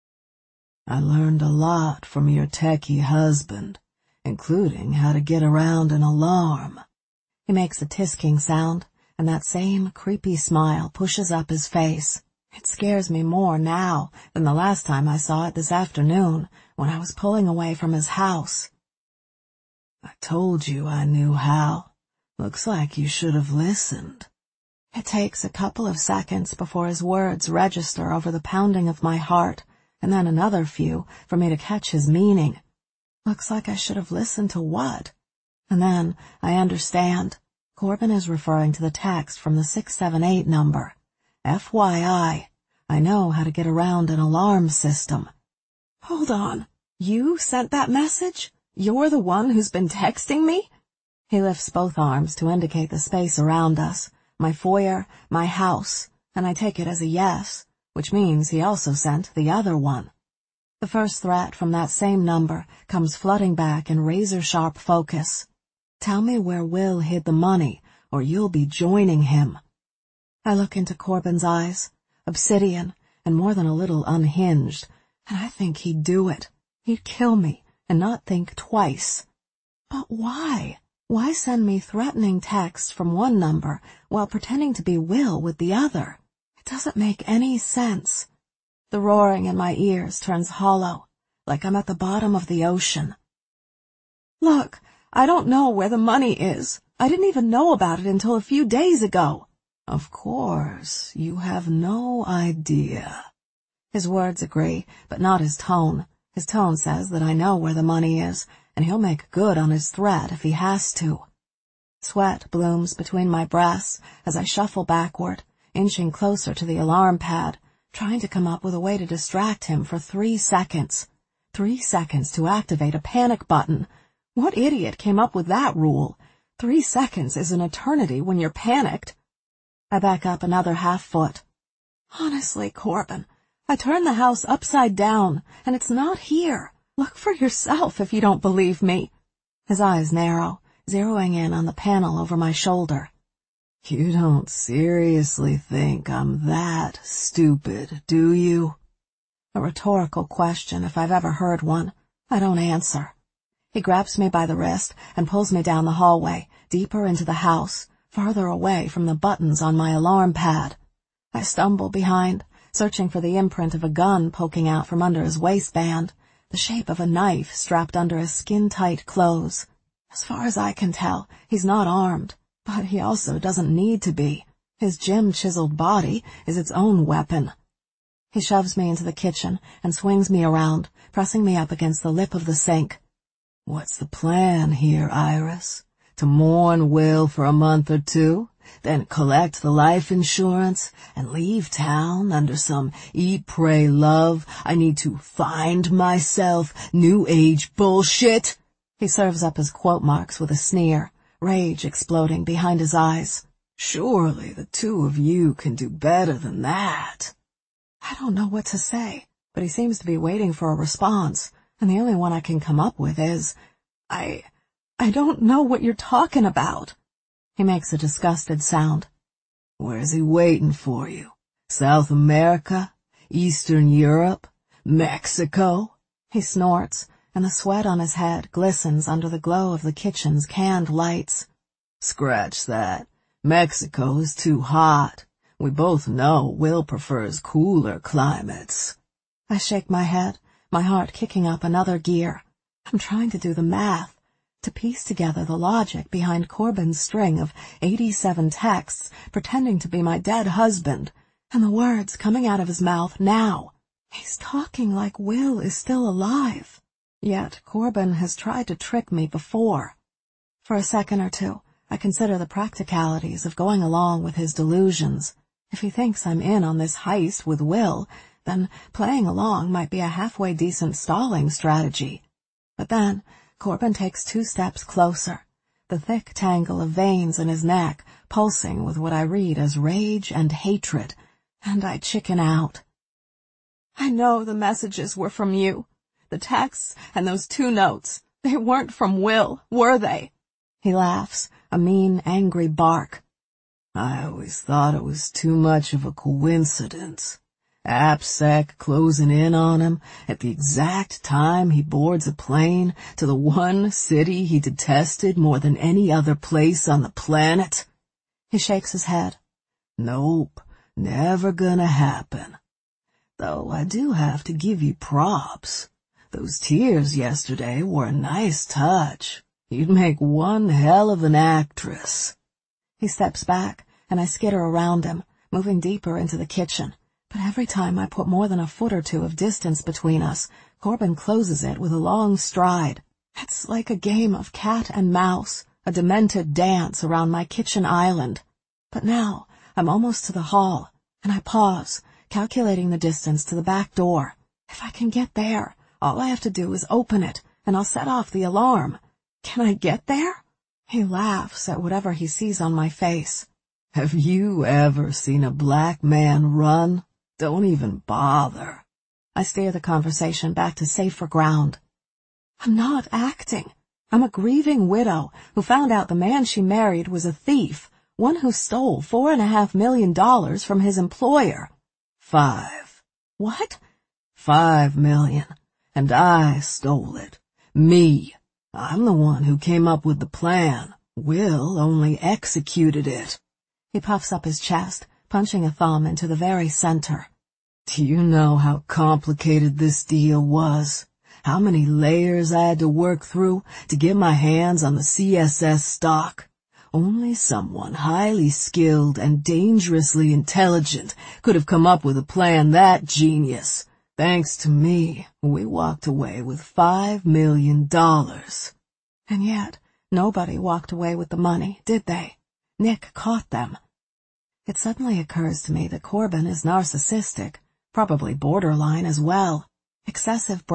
S2: "I learned a lot from your techie husband, including how to get around an alarm."
S1: He makes a tisking sound, and that same creepy smile pushes up his face. It scares me more now than the last time I saw it this afternoon when I was pulling away from his house.
S2: "I told you I knew how. Looks like you should have listened."
S1: It takes a couple of seconds before his words register over the pounding of my heart, and then another few for me to catch his meaning. Looks like I should have listened to what? And then I understand. Corbin is referring to the text from the 678 number. FYI, I know how to get around an alarm system. Hold on. You sent that message? You're the one who's been texting me? He lifts both arms to indicate the space around us, my foyer, my house, and I take it as a yes, which means he also sent the other one. The first threat from that same number comes flooding back in razor-sharp focus. Tell me where Will hid the money, or you'll be joining him. I look into Corbin's eyes, obsidian and more than a little unhinged, and I think he'd do it. He'd kill me and not think twice. But why? Why send me threatening texts from one number while pretending to be Will with the other? It doesn't make any sense. The roaring in my ears turns hollow, like I'm at the bottom of the ocean. Look, I don't know where the money is. I didn't even know about it until a few days ago.
S2: Of course, you have no idea.
S1: His words agree, but not his tone. His tone says that I know where the money is, and he'll make good on his threat if he has to. Sweat blooms between my breasts as I shuffle backward, inching closer to the alarm pad, trying to come up with a way to distract him for 3 seconds. 3 seconds to activate a panic button. What idiot came up with that rule? 3 seconds is an eternity when you're panicked. I back up another half-foot. Honestly, Corbin, I turned the house upside down, and it's not here. Look for yourself if you don't believe me. His eyes narrow, zeroing in on the panel over my shoulder.
S2: You don't seriously think I'm that stupid, do you?
S1: A rhetorical question if I've ever heard one. I don't answer. He grabs me by the wrist and pulls me down the hallway, deeper into the house, farther away from the buttons on my alarm pad. I stumble behind, searching for the imprint of a gun poking out from under his waistband, the shape of a knife strapped under his skin-tight clothes. As far as I can tell, he's not armed, but he also doesn't need to be. His gem-chiseled body is its own weapon. He shoves me into the kitchen and swings me around, pressing me up against the lip of the sink.
S2: What's the plan here, Iris? To mourn Will for a month or two, then collect the life insurance and leave town under some eat, pray, love, I need to find myself, new age bullshit?
S1: He serves up his quote marks with a sneer, rage exploding behind his eyes.
S2: Surely the two of you can do better than that.
S1: I don't know what to say, but he seems to be waiting for a response, and the only one I can come up with is, I don't know what you're talking about. He makes a disgusted sound.
S2: Where's he waiting for you? South America? Eastern Europe? Mexico?
S1: He snorts, and the sweat on his head glistens under the glow of the kitchen's canned lights.
S2: Scratch that. Mexico is too hot. We both know Will prefers cooler climates.
S1: I shake my head, my heart kicking up another gear. I'm trying to do the math, to piece together the logic behind Corbin's string of 87 texts pretending to be my dead husband, and the words coming out of his mouth now. He's talking like Will is still alive. Yet Corbin has tried to trick me before. For a second or two, I consider the practicalities of going along with his delusions. If he thinks I'm in on this heist with Will, then playing along might be a halfway decent stalling strategy. But then Corbin takes 2 steps closer, the thick tangle of veins in his neck pulsing with what I read as rage and hatred, and I chicken out. I know the messages were from you. The texts and those 2 notes, they weren't from Will, were they? He laughs, a mean, angry bark.
S2: I always thought it was too much of a coincidence. AppSec closing in on him at the exact time he boards a plane to the one city he detested more than any other place on the planet.
S1: He shakes his head.
S2: Nope, never gonna happen. Though I do have to give you props. Those tears yesterday were a nice touch. You'd make one hell of an actress.
S1: He steps back, and I skitter around him, moving deeper into the kitchen. But every time I put more than a foot or 2 of distance between us, Corbin closes it with a long stride. It's like a game of cat and mouse, a demented dance around my kitchen island. But now I'm almost to the hall, and I pause, calculating the distance to the back door. If I can get there, all I have to do is open it, and I'll set off the alarm. Can I get there? He laughs at whatever he sees on my face.
S2: Have you ever seen a black man run? Don't even bother.
S1: I steer the conversation back to safer ground. I'm not acting. I'm a grieving widow who found out the man she married was a thief, one who stole $4.5 million from his employer.
S2: 5.
S1: What?
S2: 5 million. And I stole it. Me. I'm the one who came up with the plan. Will only executed it.
S1: He puffs up his chest, punching a thumb into the very center.
S2: Do you know how complicated this deal was? How many layers I had to work through to get my hands on the CSS stock? Only someone highly skilled and dangerously intelligent could have come up with a plan that genius. Thanks to me, we walked away with $5 million.
S1: And yet, nobody walked away with the money, did they? Nick caught them. It suddenly occurs to me that Corbin is narcissistic, probably borderline as well. Excessive